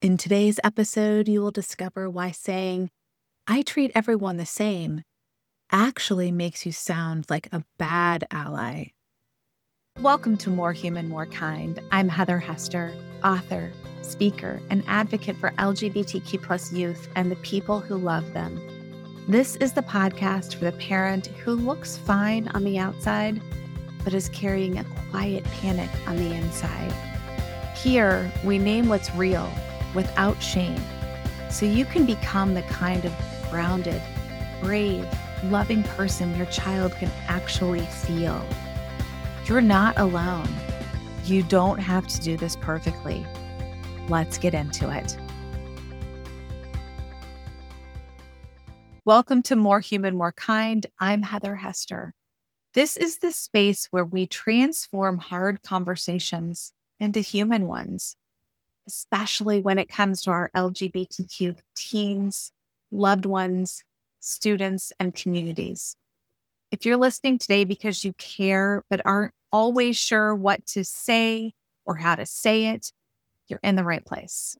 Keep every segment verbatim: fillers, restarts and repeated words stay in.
In today's episode, you will discover why saying, I treat everyone the same, actually makes you sound like a bad ally. Welcome to More Human, More Kind. I'm Heather Hester, author, speaker, and advocate for L G B T Q plus youth and the people who love them. This is the podcast for the parent who looks fine on the outside, but is carrying a quiet panic on the inside. Here, we name what's real without shame, so you can become the kind of grounded, brave, loving person your child can actually feel. You're not alone. You don't have to do this perfectly. Let's get into it. Welcome to More Human, More Kind. I'm Heather Hester. This is the space where we transform hard conversations into human ones, especially when it comes to our L G B T Q teens, loved ones, students, and communities. If you're listening today because you care but aren't always sure what to say or how to say it, you're in the right place.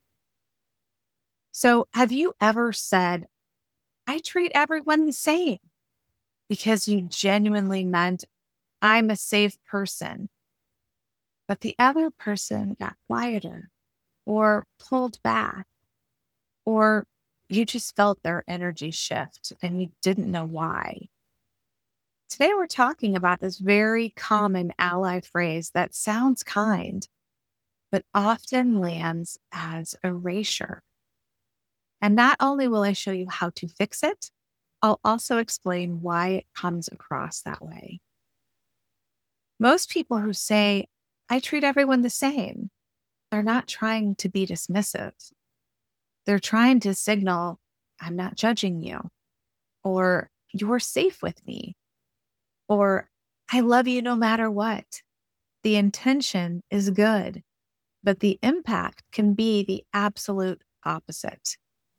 So, have you ever said, I treat everyone the same, because you genuinely meant, I'm a safe person, but the other person got quieter or pulled back, or you just felt their energy shift and you didn't know why? Today, we're talking about this very common ally phrase that sounds kind, but often lands as erasure. And not only will I show you how to fix it, I'll also explain why it comes across that way. Most people who say, I treat everyone the same, they're not trying to be dismissive. They're trying to signal, I'm not judging you, or you're safe with me, or I love you no matter what. The intention is good, but the impact can be the absolute opposite.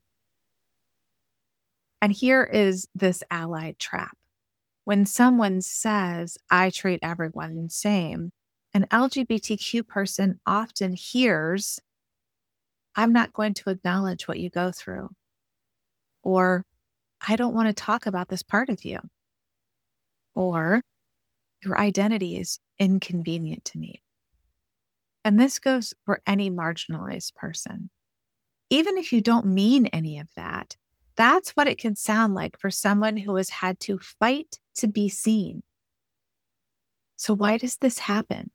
And here is this ally trap. When someone says, I treat everyone the same, an L G B T Q person often hears, I'm not going to acknowledge what you go through, or I don't want to talk about this part of you, or your identity is inconvenient to me. And this goes for any marginalized person. Even if you don't mean any of that, that's what it can sound like for someone who has had to fight to be seen. So why does this happen?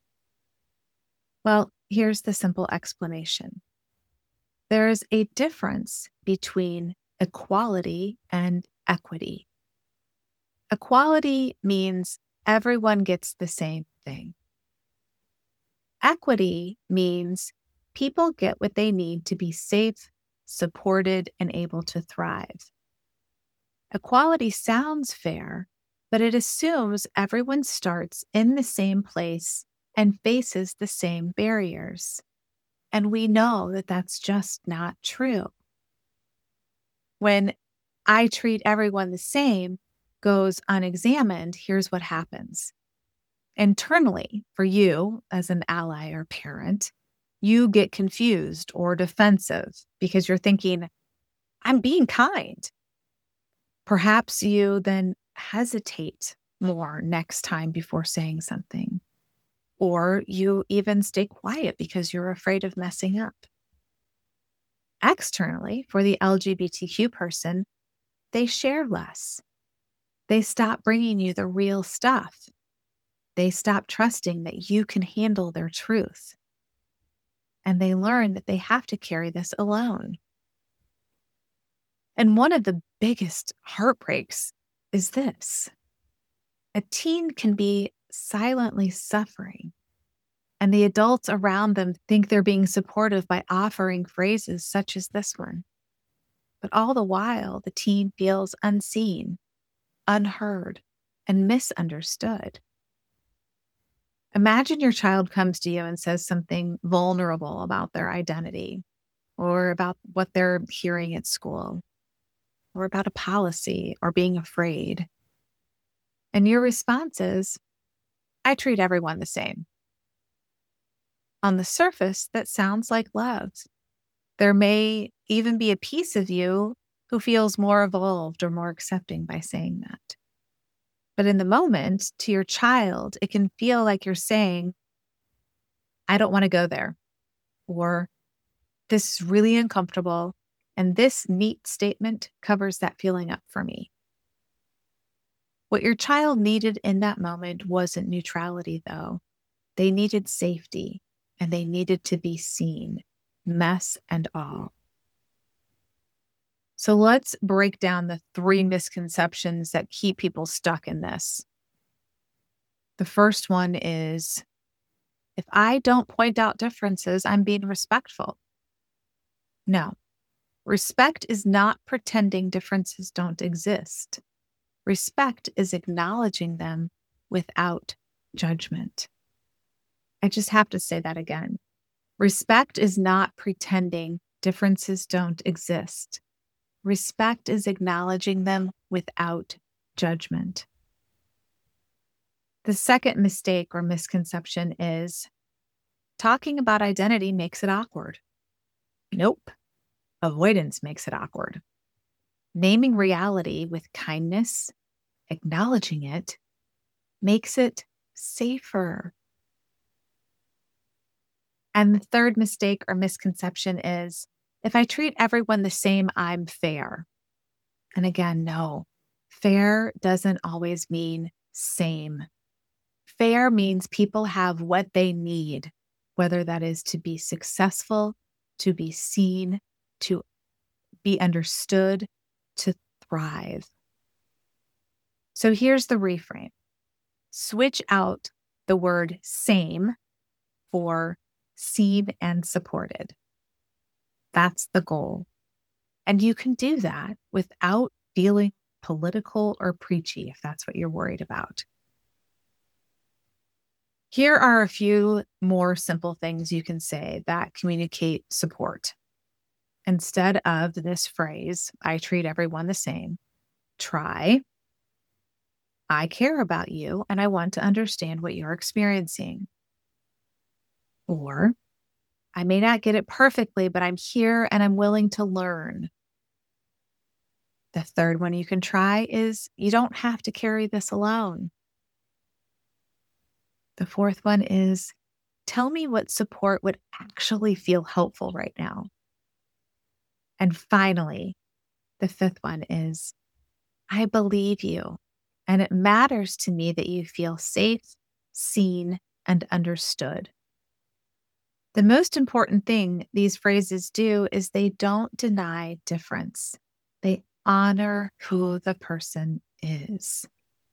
Well, here's the simple explanation. There is a difference between equality and equity. Equality means everyone gets the same thing. Equity means people get what they need to be safe, supported, and able to thrive. Equality sounds fair, but it assumes everyone starts in the same place and faces the same barriers. And we know that that's just not true. When I treat everyone the same goes unexamined, here's what happens. Internally, for you as an ally or parent, you get confused or defensive because you're thinking, I'm being kind. Perhaps you then hesitate more next time before saying something. Or you even stay quiet because you're afraid of messing up. Externally, for the L G B T Q person, they share less. They stop bringing you the real stuff. They stop trusting that you can handle their truth. And they learn that they have to carry this alone. And one of the biggest heartbreaks is this. A teen can be silently suffering, and the adults around them think they're being supportive by offering phrases such as this one. But all the while, the teen feels unseen, unheard, and misunderstood. Imagine your child comes to you and says something vulnerable about their identity, or about what they're hearing at school, or about a policy, or being afraid. And your response is, I treat everyone the same. On the surface, that sounds like love. There may even be a piece of you who feels more evolved or more accepting by saying that. But in the moment, to your child, it can feel like you're saying, I don't want to go there, or this is really uncomfortable. And this neat statement covers that feeling up for me. What your child needed in that moment wasn't neutrality, though. They needed safety, and they needed to be seen, mess and all. So let's break down the three misconceptions that keep people stuck in this. The first one is, if I don't point out differences, I'm being respectful. No, respect is not pretending differences don't exist. Respect is acknowledging them without judgment. I just have to say that again. Respect is not pretending differences don't exist. Respect is acknowledging them without judgment. The second mistake or misconception is talking about identity makes it awkward. Nope. Avoidance makes it awkward. Naming reality with kindness, acknowledging it, makes it safer. And the third mistake or misconception is, if I treat everyone the same, I'm fair. And again, no, fair doesn't always mean same. Fair means people have what they need, whether that is to be successful, to be seen, to be understood, to thrive. So here's the reframe. Switch out the word same for seen and supported. That's the goal. And you can do that without feeling political or preachy, if that's what you're worried about. Here are a few more simple things you can say that communicate support. Instead of this phrase, I treat everyone the same, try, I care about you and I want to understand what you're experiencing. Or, I may not get it perfectly, but I'm here and I'm willing to learn. The third one you can try is, you don't have to carry this alone. The fourth one is, tell me what support would actually feel helpful right now. And finally, the fifth one is, I believe you, and it matters to me that you feel safe, seen, and understood. The most important thing these phrases do is they don't deny difference. They honor who the person is.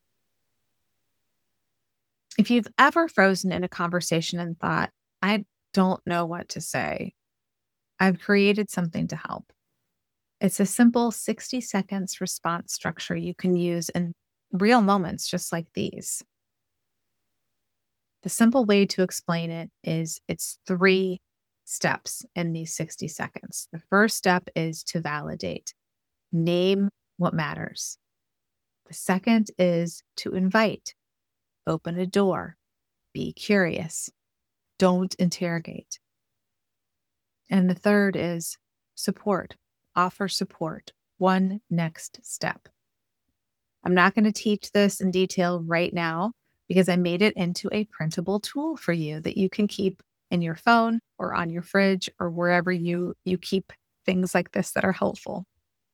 If you've ever frozen in a conversation and thought, I don't know what to say, I've created something to help. It's a simple sixty seconds response structure you can use in real moments just like these. The simple way to explain it is it's three steps in these sixty seconds. The first step is to validate. Name what matters. The second is to invite. Open a door. Be curious. Don't interrogate. And the third is support. Offer support. One next step. I'm not going to teach this in detail right now because I made it into a printable tool for you that you can keep in your phone or on your fridge or wherever you, you keep things like this that are helpful.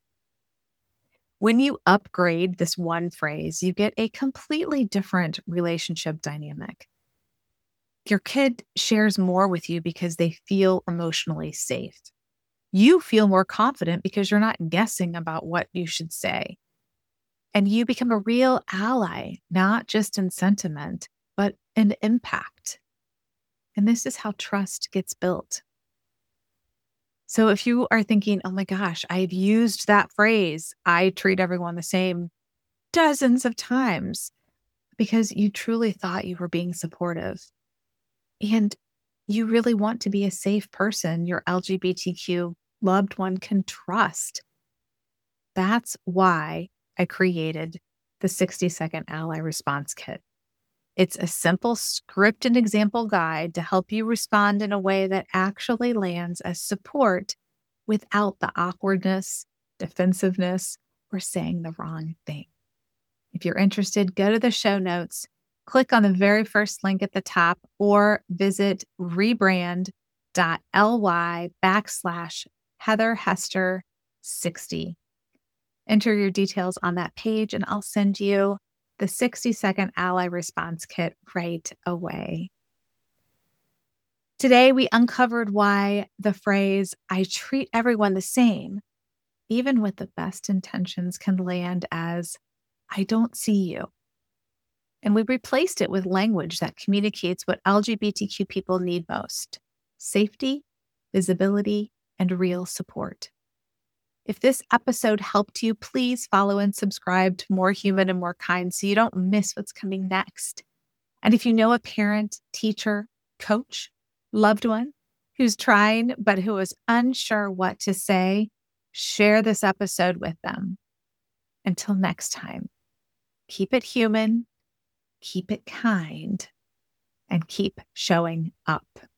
When you upgrade this one phrase, you get a completely different relationship dynamic. Your kid shares more with you because they feel emotionally safe. You feel more confident because you're not guessing about what you should say. And you become a real ally, not just in sentiment, but in impact. And this is how trust gets built. So if you are thinking, oh my gosh, I've used that phrase, I treat everyone the same, dozens of times because you truly thought you were being supportive. And you really want to be a safe person your L G B T Q loved one can trust. That's why I created the sixty second Ally Response Kit. It's a simple script and example guide to help you respond in a way that actually lands as support without the awkwardness, defensiveness, or saying the wrong thing. If you're interested, go to the show notes, click on the very first link at the top, or visit rebrand.ly backslash Heather Hester sixty. Enter your details on that page, and I'll send you the sixty second ally response kit right away. Today, we uncovered why the phrase, I treat everyone the same, even with the best intentions, can land as, I don't see you. And we replaced it with language that communicates what L G B T Q people need most: safety, visibility, and real support. If this episode helped you, please follow and subscribe to More Human and More Kind so you don't miss what's coming next. And if you know a parent, teacher, coach, loved one who's trying but who is unsure what to say, share this episode with them. Until next time, keep it human, keep it kind, and keep showing up.